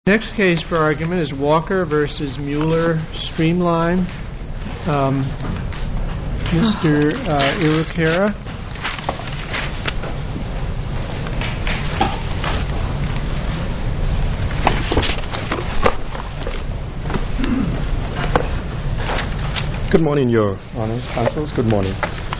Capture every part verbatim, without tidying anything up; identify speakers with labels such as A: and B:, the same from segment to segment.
A: Next case for argument is Walker versus Mueller Streamline. Um, Mister Uh, Iwakura.
B: Good morning, Your Honors, Counsels. Good morning.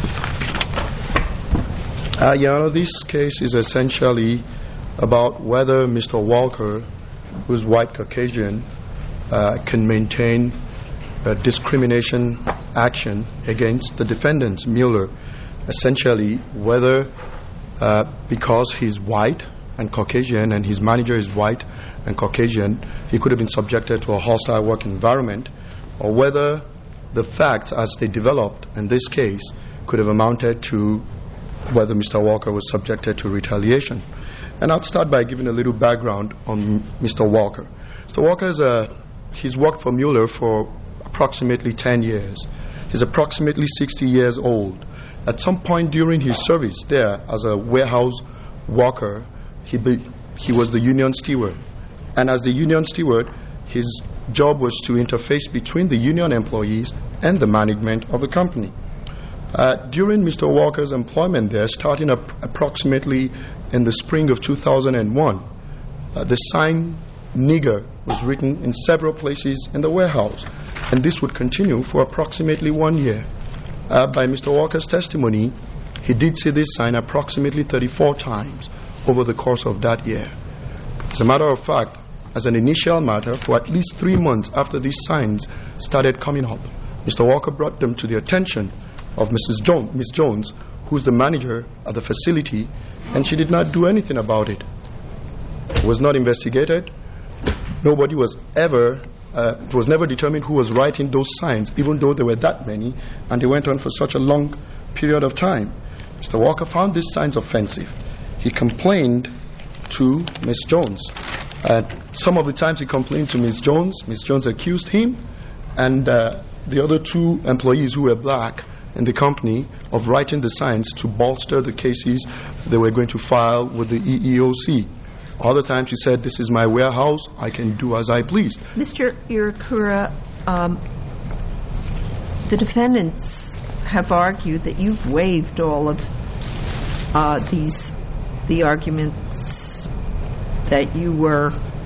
B: Uh, Your Honor, this case is essentially about whether Mister Walker, who's white Caucasian, uh, can maintain a discrimination action against the defendant, Mueller. Essentially, whether uh, because he's white and Caucasian and his manager is white and Caucasian, he could have been subjected to a hostile work environment, or whether the facts as they developed in this case could have amounted to whether Mister Walker was subjected to retaliation. And I'll start by giving a little background on Mister Walker. Mister Walker is a, he's worked for Mueller for approximately ten years. He's approximately sixty years old. At some point during his service there as a warehouse worker, he, be, he was the union steward. And as the union steward, his job was to interface between the union employees and the management of the company. Uh, during Mister Walker's employment there, starting up approximately in the spring of two thousand one, uh, the sign "nigger" was written in several places in the warehouse, and this would continue for approximately one year. Uh, by Mister Walker's testimony, he did see this sign approximately thirty-four times over the course of that year. As a matter of fact, as an initial matter, for at least three months after these signs started coming up, Mister Walker brought them to the attention of Missus Jones, Miss Jones, who's the manager at the facility, and she did not do anything about it. It was not investigated. Nobody was ever, uh, it was never determined who was writing those signs, even though there were that many, and they went on for such a long period of time. Mister Walker found these signs offensive. He complained to Miss Jones. Uh, some of the times he complained to Miss Jones, Miss Jones accused him and uh, the other two employees who were black in the company of writing the signs to bolster the cases they were going to file with the E E O C. Other times he said, "This is my warehouse, I can do as I please."
C: Mister Iwakura, um, the defendants have argued that you've waived all of uh, these, the arguments that you were,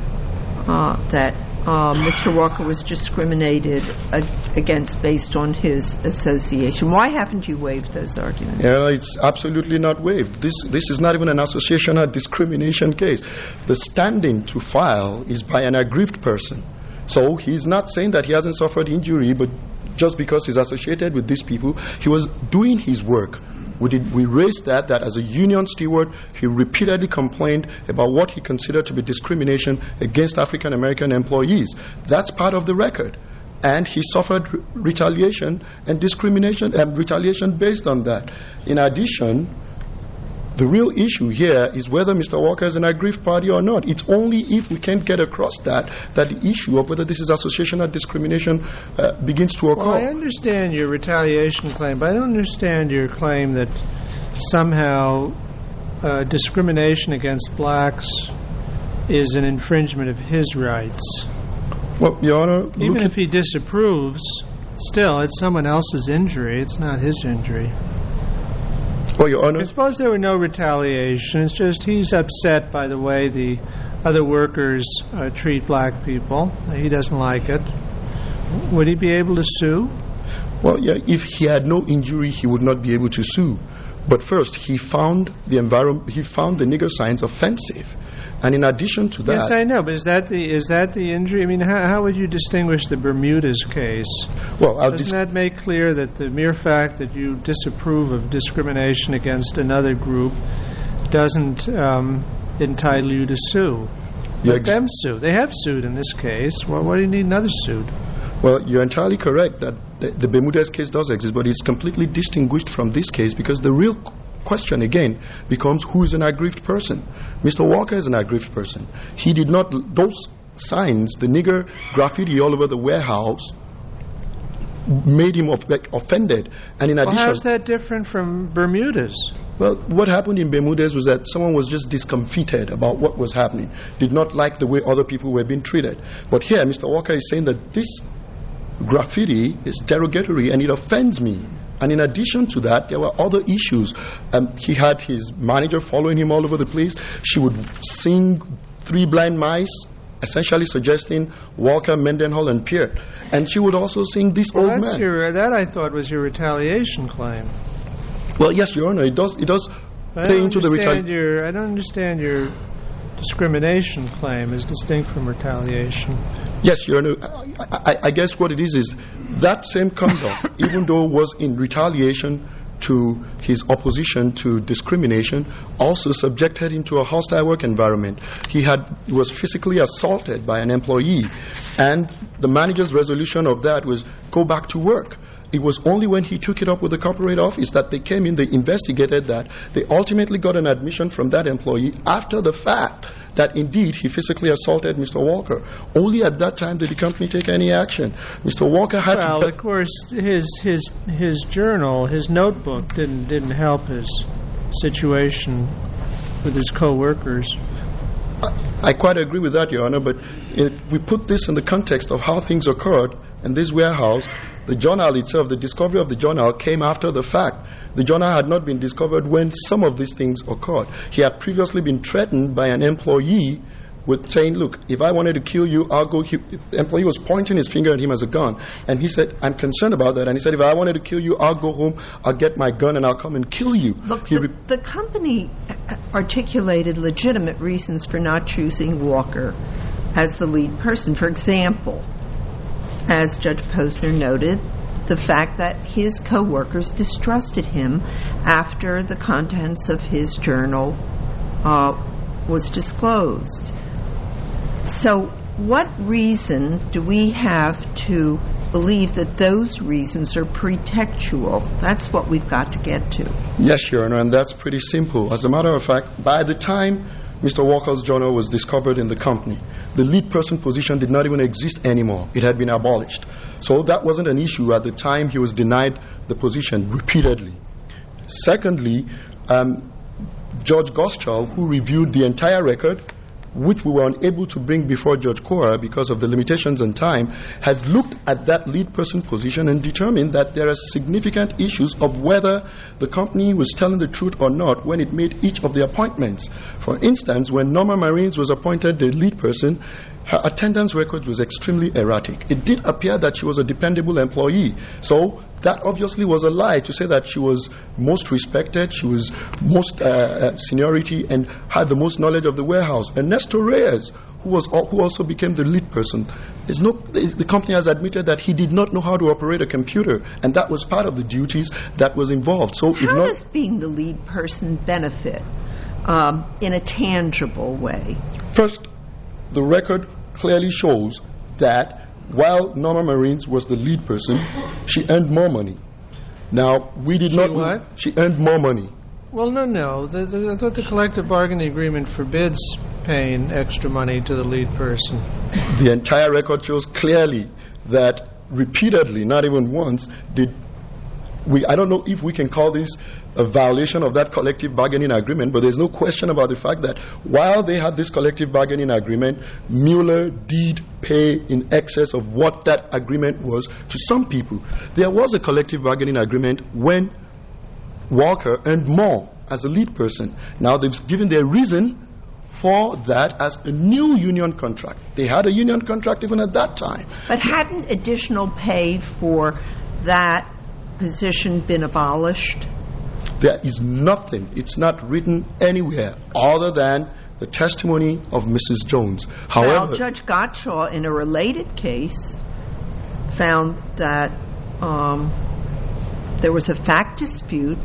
C: uh, that uh, Mister Walker was discriminated against based on his association. Why haven't you waived those arguments?
B: Yeah, it's absolutely not waived. This this is not even an associational discrimination case. The standing to file is by an aggrieved person. So he's not saying that he hasn't suffered injury, but just because he's associated with these people, he was doing his work. We did, we raised that, that as a union steward, he repeatedly complained about what he considered to be discrimination against African American employees. That's part of the record. And he suffered re- retaliation and discrimination and retaliation based on that. In addition, the real issue here is whether Mister Walker is an aggrieved party or not. It's only if we can't get across that that the issue of whether this is associational discrimination uh, begins to occur.
A: Well, I understand your retaliation claim, but I don't understand your claim that somehow uh, discrimination against blacks is an infringement of his rights.
B: Well, Your Honor,
A: even if he disapproves, still, it's someone else's injury. It's not his injury.
B: Well, Your Honor,
A: I suppose there were no retaliation. It's just he's upset by the way the other workers uh, treat black people. He doesn't like it. Would he be able to sue?
B: Well, yeah, if he had no injury, he would not be able to sue. But first, he found the environment. He found the nigger signs offensive. And in addition to that...
A: Yes, I know, but is that the is that the injury? I mean, how, how would you distinguish the Bermudez case?
B: Well, I'll
A: Doesn't
B: dis-
A: that make clear that the mere fact that you disapprove of discrimination against another group doesn't um, entitle you to sue? Let ex- them sue. They have sued in this case. Well, why do you need another suit?
B: Well, you're entirely correct that the, the Bermudez case does exist, but it's completely distinguished from this case because the real question again becomes who is an aggrieved person. Mister Walker is an aggrieved person. He did not, those signs, the nigger graffiti all over the warehouse made him off, like, offended. And in addition...
A: Well, how's that different from Bermudez?
B: Well, what happened in Bermudez was that someone was just discomfited about what was happening, did not like the way other people were being treated. But here, Mister Walker is saying that this graffiti is derogatory and it offends me. And in addition to that, there were other issues. Um, he had his manager following him all over the place. She would sing Three Blind Mice, essentially suggesting Walker, Mendenhall, and Peart. And she would also sing This
A: well,
B: Old
A: that's
B: Man.
A: Your, that, I thought, was your retaliation claim.
B: Well, yes, Your Honor, it does, it does play into the retaliation.
A: I don't understand your discrimination claim is distinct from retaliation.
B: Yes, Your Honor, I, I, I guess what it is is that same conduct, even though it was in retaliation to his opposition to discrimination, also subjected him to a hostile work environment. He had was physically assaulted by an employee, and the manager's resolution of that was go back to work. It was only when he took it up with the corporate office that they came in, they investigated that. They ultimately got an admission from that employee after the fact that indeed he physically assaulted Mister Walker. Only at that time did the company take any action. Mister Walker had
A: well,
B: to...
A: Well, of course, his his his journal, his notebook didn't didn't help his situation with his co-workers.
B: I, I quite agree with that, Your Honor, but if we put this in the context of how things occurred in this warehouse, the journal itself, the discovery of the journal came after the fact. The journal had not been discovered when some of these things occurred. He had previously been threatened by an employee with saying, look, if I wanted to kill you, I'll go. He, the employee was pointing his finger at him as a gun. And he said, I'm concerned about that. And he said, if I wanted to kill you, I'll go home, I'll get my gun, and I'll come and kill you.
C: Look,
B: he
C: the,
B: re-
C: the company articulated legitimate reasons for not choosing Walker as the lead person. For example, as Judge Posner noted, the fact that his co-workers distrusted him after the contents of his journal uh, was disclosed. So what reason do we have to believe that those reasons are pretextual? That's what we've got to get to.
B: Yes, Your Honor, and that's pretty simple. As a matter of fact, by the time Mister Walker's journal was discovered in the company, the lead person position did not even exist anymore. It had been abolished. So that wasn't an issue at the time he was denied the position repeatedly. Secondly, um, Judge Goschall, who reviewed the entire record, which we were unable to bring before Judge Cora because of the limitations on time, has looked at that lead person position and determined that there are significant issues of whether the company was telling the truth or not when it made each of the appointments. For instance, when Norma Marines was appointed the lead person, her attendance record was extremely erratic. It did appear that she was a dependable employee. So that obviously was a lie to say that she was most respected, she was most uh, uh, seniority, and had the most knowledge of the warehouse. Ernesto Reyes, who was who also became the lead person, is no, is, the company has admitted that he did not know how to operate a computer, and that was part of the duties that was involved. So,
C: how
B: if not,
C: does being the lead person benefit um, in a tangible way?
B: First, the record clearly shows that while Norma Marines was the lead person, she earned more money. Now, we did
A: she
B: not...
A: What?
B: She earned more money.
A: Well, no, no. The, the, I thought the collective bargaining agreement forbids paying extra money to the lead person.
B: The entire record shows clearly that repeatedly, not even once, did we... I don't know if we can call this a violation of that collective bargaining agreement, but there's no question about the fact that while they had this collective bargaining agreement, Mueller did pay in excess of what that agreement was to some people. There was a collective bargaining agreement when Walker earned more as a lead person. Now they've given their reason for that as a new union contract. They had a union contract even at that time.
C: But hadn't additional pay for that position been abolished?
B: There is nothing, it's not written anywhere other than the testimony of Missus Jones. However,
C: well, Judge Gottschall, in a related case, found that um, there was a fact dispute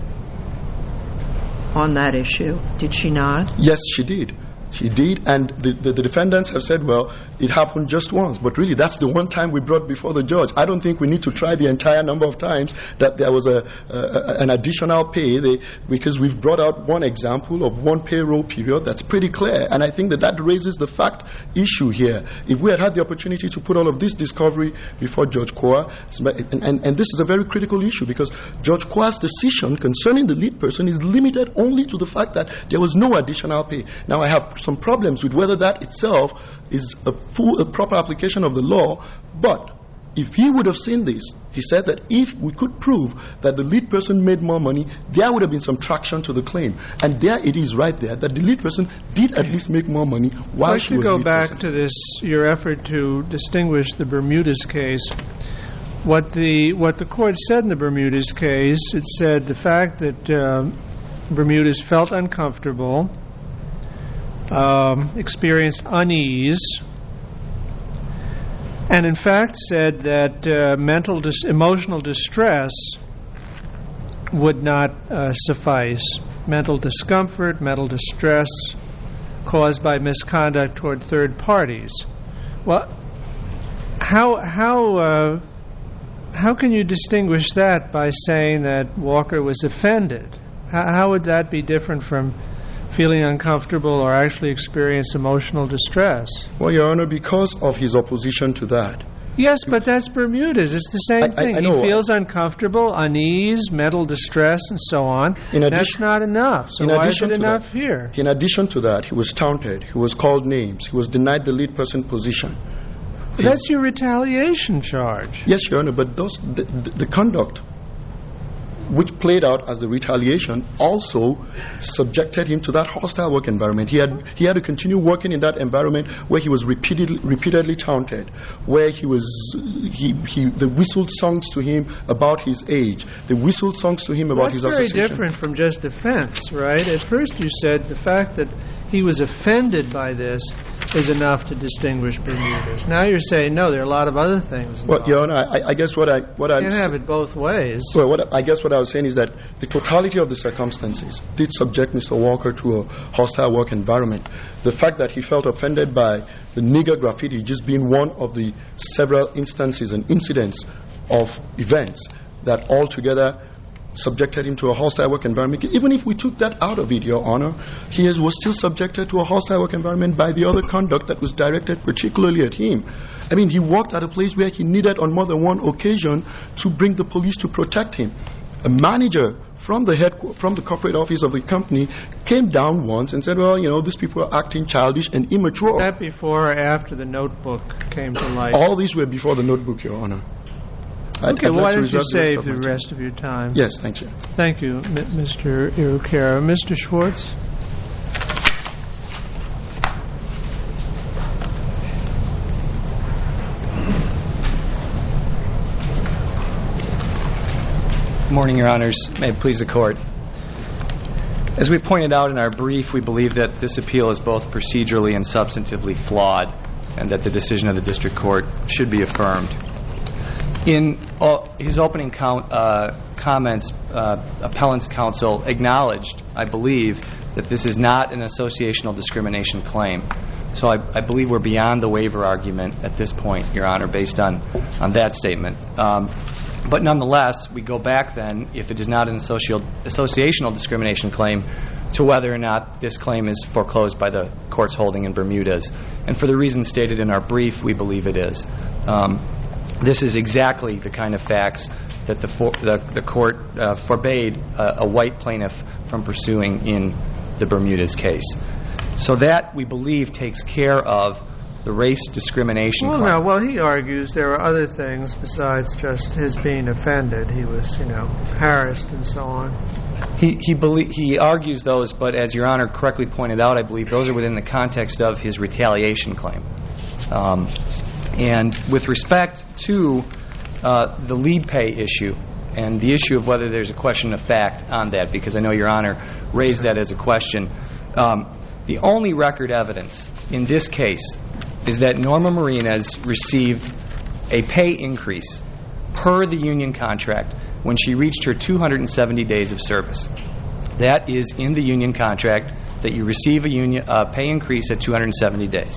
C: on that issue. Did she not?
B: Yes, she did. She did, and the, the, the defendants have said, well, it happened just once, but really that's the one time we brought before the judge. I don't think we need to try the entire number of times that there was a, a an additional pay, they, because we've brought out one example of one payroll period that's pretty clear, and I think that that raises the fact issue here. If we had had the opportunity to put all of this discovery before Judge Koa, and, and, and this is a very critical issue because Judge Koa's decision concerning the lead person is limited only to the fact that there was no additional pay. Now I have some problems with whether that itself is a full, a proper application of the law, but if he would have seen this, he said that if we could prove that the lead person made more money, there would have been some traction to the claim. And there it is right there, that the lead person did at least make more money while she was lead person.
A: I'd like to go back to this, your effort to distinguish the Bermudez case. What the what the court said in the Bermudez case, it said the fact that um, Bermudez felt uncomfortable, um, experienced unease, and in fact said that uh, mental dis- emotional distress would not uh, suffice. Mental discomfort, mental distress caused by misconduct toward third parties. Well, how how uh, how can you distinguish that by saying that Walker was offended? How, how would that be different from feeling uncomfortable or actually experience emotional distress?
B: Well, Your Honor, because of his opposition to that.
A: Yes, but that's Bermudez. It's the same
B: I,
A: thing.
B: I, I know.
A: He feels uncomfortable, unease, mental distress, and so on.
B: In addition,
A: that's not enough. So why is it enough
B: that,
A: here?
B: In addition to that, he was taunted. He was called names. He was denied the lead person position.
A: His, that's your retaliation charge.
B: Yes, Your Honor, but those, the, the, the conduct which played out as the retaliation also subjected him to that hostile work environment. He had he had to continue working in that environment where he was repeatedly repeatedly taunted, where he was he he the whistled songs to him about his age, the whistled songs to him about
A: That's
B: his
A: very
B: association.
A: different from just offense, right? At first you said the fact that he was offended by this is enough to distinguish Bermudez. Now you're saying no, there are a lot of other things involved.
B: Well, Your Honor, I, I guess what I what I
A: you can't have it both ways.
B: Well, what I guess what I was saying is that the totality of the circumstances did subject Mister Walker to a hostile work environment. The fact that he felt offended by the nigger graffiti just being one of the several instances and incidents of events that altogether subjected him to a hostile work environment. Even if we took that out of it, Your Honor, he is, was still subjected to a hostile work environment by the other conduct that was directed particularly at him. I mean, he worked at a place where he needed on more than one occasion to bring the police to protect him. A manager from the head, from the corporate office of the company came down once and said, well, you know, these people are acting childish and immature.
A: Was that before or after the notebook came to light?
B: All these were before the notebook, Your Honor. I'd,
A: okay,
B: I'd
A: well,
B: like
A: why don't you save
B: the
A: the rest of your time?
B: Yes, thank you.
A: Thank you, M- Mister Irukera. Mister Schwartz?
D: Good morning, Your Honors. May it please the Court. As we pointed out in our brief, we believe that this appeal is both procedurally and substantively flawed, and that the decision of the District Court should be affirmed. In uh, his opening count, uh, comments, uh, Appellant's counsel acknowledged, I believe, that this is not an associational discrimination claim. So I, I believe we're beyond the waiver argument at this point, Your Honor, based on, on that statement. Um, but nonetheless, we go back then, if it is not an associ- associational discrimination claim, to whether or not this claim is foreclosed by the court's holding in Bermudez. And for the reasons stated in our brief, we believe it is. Um, This is exactly the kind of facts that the for, the, the court uh, forbade a, a white plaintiff from pursuing in the Bermudez case. So that, we believe, takes care of the race discrimination
A: well,
D: claim.
A: No, well, he argues there are other things besides just his being offended. He was, you know, harassed and so on.
D: He he, belie- he argues those, but as Your Honor correctly pointed out, I believe those are within the context of his retaliation claim. Um, And with respect to uh, the lead pay issue and the issue of whether there's a question of fact on that, because I know Your Honor raised that as a question, um, the only record evidence in this case is that Norma Marinas received a pay increase per the union contract when she reached her two hundred seventy days of service. That is in the union contract, that you receive a union uh, pay increase at two hundred seventy days.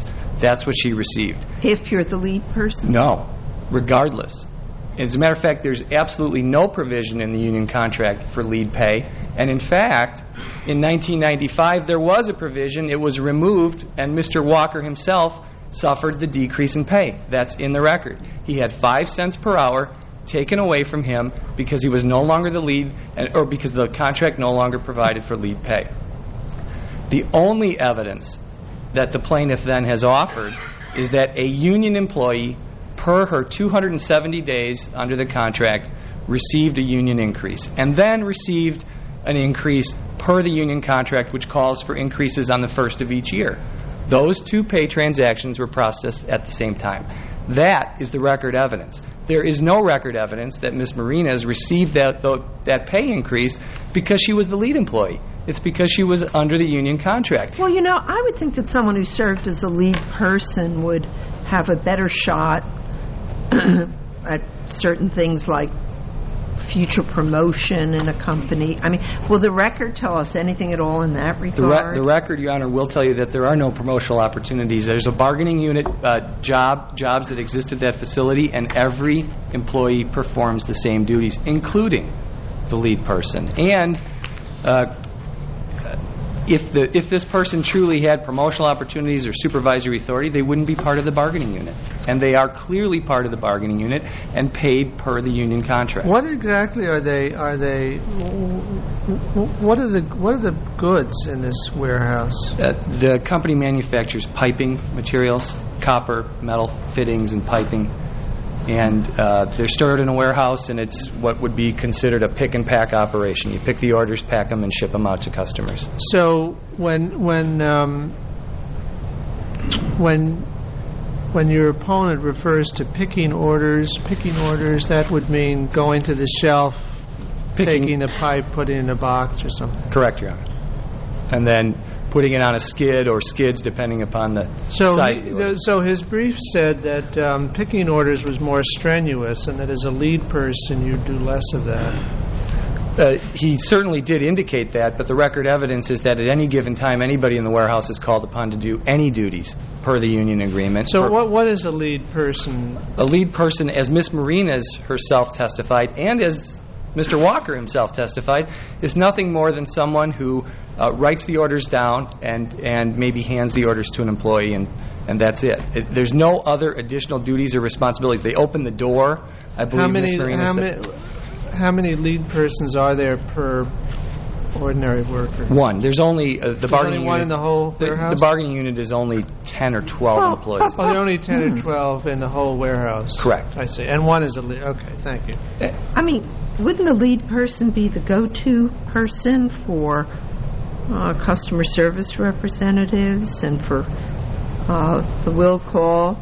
D: That's what she received.
C: If you're the lead person?
D: No, regardless. As a matter of fact, there's absolutely no provision in the union contract for lead pay. And in fact, in nineteen ninety-five, there was a provision. It was removed, and Mister Walker himself suffered the decrease in pay. That's in the record. He had five cents per hour taken away from him because he was no longer the lead, or because the contract no longer provided for lead pay. The only evidence that the plaintiff then has offered is that a union employee, per her two hundred seventy days under the contract, received a union increase, and then received an increase per the union contract, which calls for increases on the first of each year. Those two pay transactions were processed at the same time. That is the record evidence. There is no record evidence that Miz Marinas received that, that pay increase because she was the lead employee. It's because she was under the union contract.
C: Well, you know, I would think that someone who served as a lead person would have a better shot at certain things like future promotion in a company. I mean, will the record tell us anything at all in that regard?
D: The, re- the record, Your Honor, will tell you that there are no promotional opportunities. There's a bargaining unit uh, job, jobs that exist at that facility, and every employee performs the same duties, including the lead person. And uh, if the if this person truly had promotional opportunities or supervisory authority, they wouldn't be part of the bargaining unit. And they are clearly part of the bargaining unit and paid per the union contract.
A: What exactly are they? Are they? What are the what are the goods in this warehouse?
D: Uh, the company manufactures piping materials, copper, metal fittings, and piping. And uh, they're stored in a warehouse, and it's what would be considered a pick and pack operation. You pick the orders, pack them, and ship them out to customers.
A: So when when um, when when your opponent refers to picking orders, picking orders, that would mean going to the shelf, picking, taking the pipe, putting it in a box or something.
D: Correct, Your Honor. And then putting it on a skid or skids, depending upon the
A: so
D: size
A: he,
D: of the order.
A: So his brief said that um, picking orders was more strenuous, and that as a lead person you'd do less of that.
D: Uh, he certainly did indicate that, but the record evidence is that at any given time, anybody in the warehouse is called upon to do any duties per the union agreement.
A: So
D: per,
A: what what is a lead person?
D: A lead person, as Miz Marinas herself testified, and as Mister Walker himself testified, is nothing more than someone who uh, writes the orders down and, and maybe hands the orders to an employee, and, and that's it. it. There's no other additional duties or responsibilities. They open the door, I believe.
A: How many?
D: Miz Marinas
A: How
D: said,
A: many? How many lead persons are there per ordinary worker?
D: One. There's only uh, the
A: There's
D: bargaining
A: only one
D: unit.
A: in the whole
D: the,
A: warehouse?
D: the bargaining unit is only ten or twelve
C: well,
D: employees.
A: Oh, there are only ten or twelve in the whole warehouse.
D: Correct.
A: I see. And one is a lead. Okay, thank you.
C: I mean, wouldn't the lead person be the go-to person for uh, customer service representatives and for uh, the will call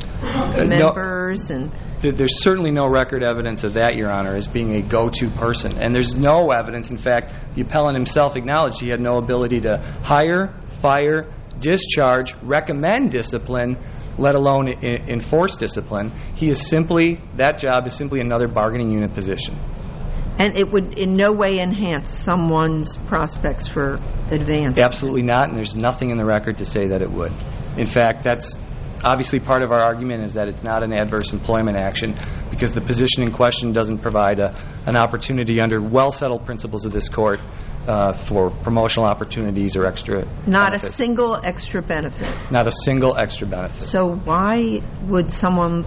D: Uh,
C: members
D: no.
C: and...
D: There's certainly no record evidence of that, Your Honor, as being a go-to person. And there's no evidence. In fact, the appellant himself acknowledged he had no ability to hire, fire, discharge, recommend discipline, let alone I- enforce discipline. He is simply, that job is simply another bargaining unit position.
C: And it would in no way enhance someone's prospects for advance.
D: Absolutely not, and there's nothing in the record to say that it would. In fact, that's obviously part of our argument, is that it's not an adverse employment action because the position in question doesn't provide a, an opportunity under well-settled principles of this court uh, for promotional opportunities or extra
C: Not
D: benefit.
C: a single extra benefit.
D: Not a single extra benefit.
C: So why would someone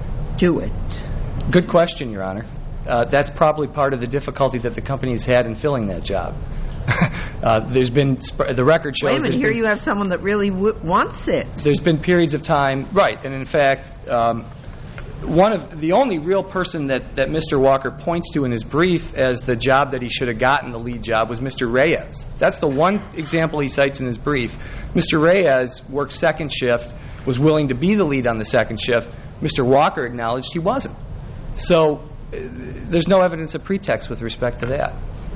C: do it?
D: Good question, Your Honor. Uh, that's probably part of the difficulty that the company's had in filling that job. Uh, there's been, sp- the record shows...
C: Wait a minute, here
D: been,
C: you have someone that really w- wants it.
D: There's been periods of time, right, and in fact, um, one of the only real person that, that Mister Walker points to in his brief as the job that he should have gotten, the lead job, was Mister Reyes. That's the one example he cites in his brief. Mister Reyes worked second shift, was willing to be the lead on the second shift. Mister Walker acknowledged he wasn't. So uh, there's no evidence of pretext with respect to that.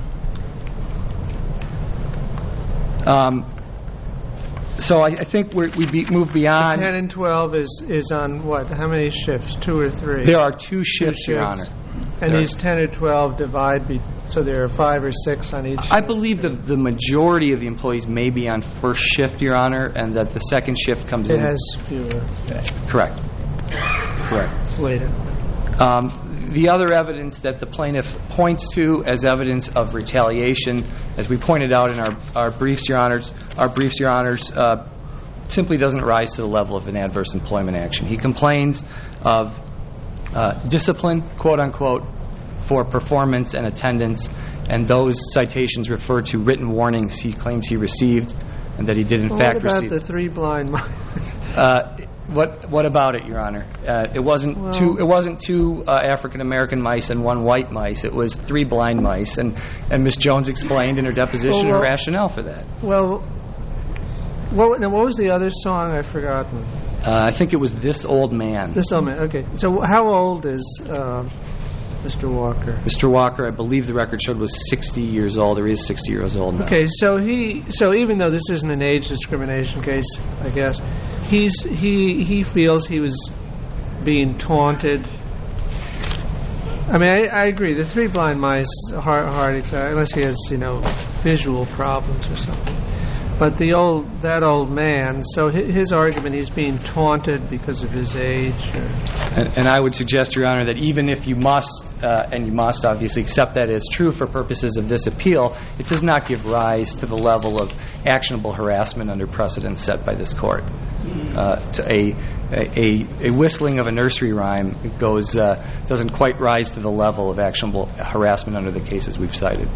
D: Um, so I, I think we're, we be, move beyond...
A: The ten and twelve is, is on what? How many shifts? Two or three?
D: There are two shifts,
A: two
D: Your
A: shifts.
D: Honor.
A: And
D: there
A: these ten or twelve divide be, So there are five or six on each shift?
D: I believe the, the majority of the employees may be on first shift, Your Honor, and that the second shift comes
A: It
D: in.
A: has fewer.
D: Correct. Correct.
A: It's later.
D: Um, the other evidence that the plaintiff points to as evidence of retaliation, as we pointed out in our, our briefs, Your Honors, our briefs, Your Honors, uh, simply doesn't rise to the level of an adverse employment action. He complains of uh, discipline, quote unquote, for performance and attendance, and those citations refer to written warnings he claims he received and that he did in
A: well,
D: fact
A: what about
D: receive.
A: the three blind mice?
D: uh, what what about it, Your Honor? Uh, it wasn't
A: well,
D: two. It wasn't two uh, African American mice and one white mice. It was three blind mice, and and Miz Jones explained in her deposition
A: well, well,
D: her rationale for that.
A: Well, what, now what was the other song? I've forgotten.
D: Uh, I think it was This Old Man.
A: This old man. Okay. So how old is uh, Mister Walker?
D: Mister Walker, I believe the record showed, was sixty years old, or is sixty years old now.
A: Okay, so he, so even though this isn't an age discrimination case, I guess, he's he he feels he was being taunted. I mean, I, I agree. The three blind mice, hard, hard, unless he has, you know, visual problems or something. But the old that old man, so his argument, he's being taunted because of his age. Or
D: and, and I would suggest, Your Honor, that even if you must, uh, and you must obviously accept that as true for purposes of this appeal, it does not give rise to the level of actionable harassment under precedent set by this court. Uh, to a, a a whistling of a nursery rhyme goes uh, doesn't quite rise to the level of actionable harassment under the cases we've cited.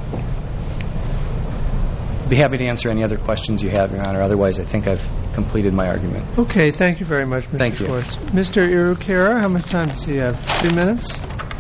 D: Be happy to answer any other questions you have, Your Honor. Otherwise, I think I've completed my argument.
A: Okay, thank you very much, Mister
D: Thank you.
A: Schwartz. Mister Irukira, how much time does he have? Two minutes?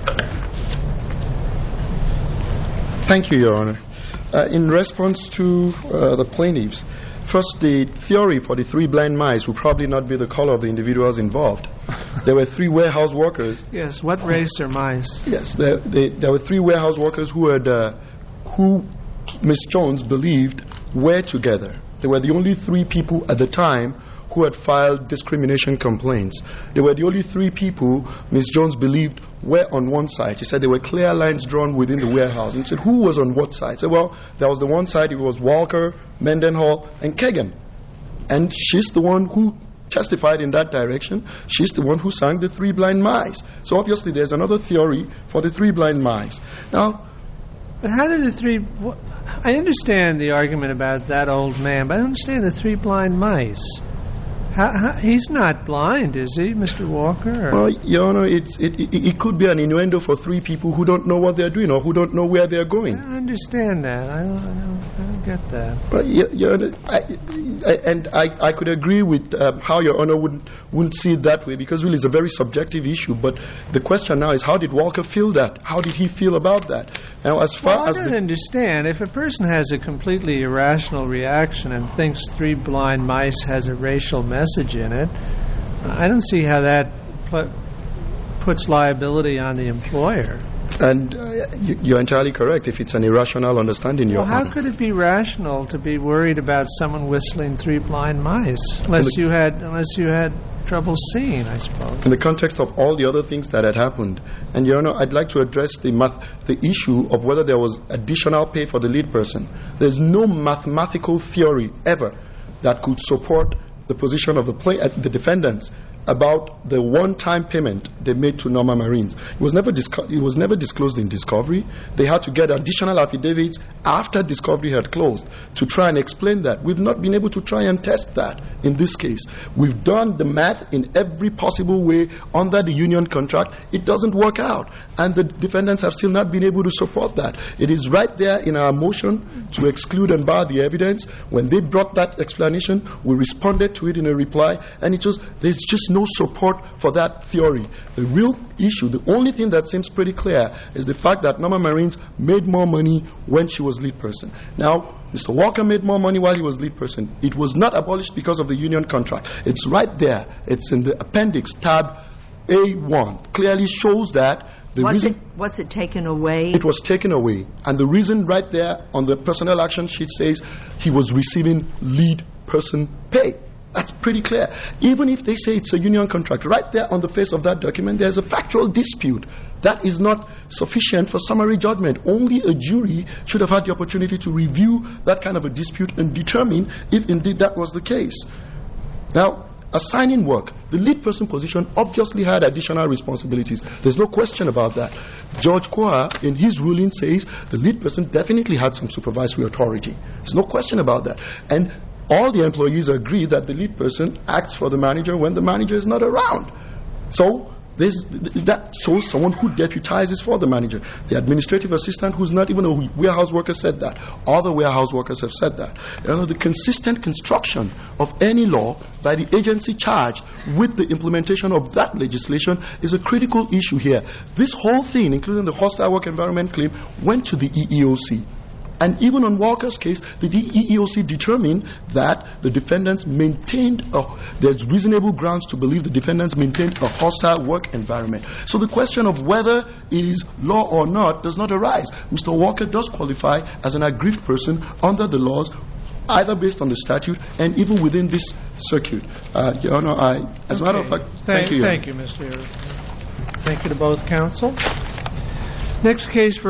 B: Thank you, Your Honor. Uh, in response to uh, the plaintiffs, first, the theory for the three blind mice would probably not be the color of the individuals involved. There were three warehouse workers.
A: Yes, what race are mice?
B: Yes, there, they, there were three warehouse workers who had, uh, who Miz Jones believed were together. They were the only three people at the time who had filed discrimination complaints. They were the only three people Miz Jones believed were on one side. She said there were clear lines drawn within the warehouse. And she said, who was on what side? She said, well, there was the one side, it was Walker, Mendenhall, and Kagan. And she's the one who testified in that direction. She's the one who sang the three blind mice. So obviously there's another theory for the three blind mice. Now,
A: but how did the three... Wh- I understand the argument about that old man, but I don't understand the three blind mice. How, how, he's not blind, is he, Mister Walker? Or?
B: Well, Your Honor, it's, it, it, it could be an innuendo for three people who don't know what they're doing or who don't know where they're going.
A: I don't understand that. I don't, I don't, I don't get that.
B: Well, Your, Your Honor, I, I, and I, I could agree with um, how Your Honor would, wouldn't see it that way, because really it's a very subjective issue. But the question now is, how did Walker feel that? How did he feel about that? Now, as far
A: well, I
B: as
A: don't
B: the
A: understand. If a person has a completely irrational reaction and thinks three blind mice has a racial message in it, I don't see how that pl- puts liability on the employer.
B: And uh, you, you're entirely correct if it's an irrational understanding, Your
A: Well, how
B: Honor.
A: could it be rational to be worried about someone whistling three blind mice, unless you had unless you had trouble seeing, I suppose?
B: In the context of all the other things that had happened. And, Your Honor, I'd like to address the math, the issue of whether there was additional pay for the lead person. There's no mathematical theory ever that could support the position of the, play, uh, the defendants about the one-time payment they made to Norma Marines. It was never discu- it was never disclosed in discovery. They had to get additional affidavits after discovery had closed to try and explain that. We've not been able to try and test that in this case. We've done the math in every possible way under the union contract. It doesn't work out, and the defendants have still not been able to support that. It is right there in our motion to exclude and bar the evidence. When they brought that explanation, we responded to it in a reply, and it was there's just no support for that theory. The real issue, the only thing that seems pretty clear, is the fact that Norma Marines made more money when she was lead person. Now, Mister Walker made more money while he was lead person. It was not abolished because of the union contract. It's right there. It's in the appendix, tab A one. Clearly shows that the
C: was
B: reason...
C: It, was it taken away?
B: It was taken away. And the reason right there on the personnel action sheet says he was receiving lead person pay. That's pretty clear. Even if they say it's a union contract, right there on the face of that document, there's a factual dispute That is not sufficient for summary judgment. Only a jury should have had the opportunity to review that kind of a dispute and determine if indeed that was the case. Now, assigning work, the lead person position obviously had additional responsibilities. There's no question about that. Judge Koha, in his ruling, says the lead person definitely had some supervisory authority. There's no question about that. And all the employees agree that the lead person acts for the manager when the manager is not around. So there's, that shows someone who deputizes for the manager. The administrative assistant, who's not even a warehouse worker, said that. Other warehouse workers have said that. You know, the consistent construction of any law by the agency charged with the implementation of that legislation is a critical issue here. This whole thing, including the hostile work environment claim, went to the E E O C. And even on Walker's case, the E E O C determined that the defendants maintained, a, there's reasonable grounds to believe the defendants maintained a hostile work environment. So the question of whether it is law or not does not arise. Mister Walker does qualify as an aggrieved person under the laws, either based on the statute and even within this circuit. Uh, Your Honor, I, as
A: okay.
B: a matter of fact,
A: thank,
B: thank you.
A: Thank you, Mister Thank you to both counsel. Next case for